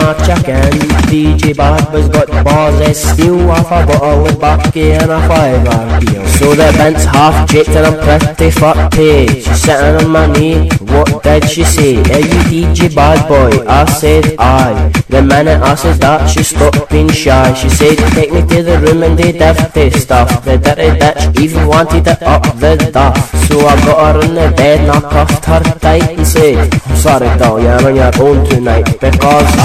a chicken. DJ Bad Boy's got the balls of steel, off a bottle with Bucky and a $5 deal. So the Bent's half jaked and I'm pretty fucked. She's sitting on my knee, what did she say? Are you DJ Bad Boy? I said aye. The minute I said that, she stopped being shy. She said take me to the room and they dirty stuff. The dirty bitch even wanted it up the duff. So I got her in the bed and I cuffed her tight and said, I'm sorry doll, you're on your own tonight, because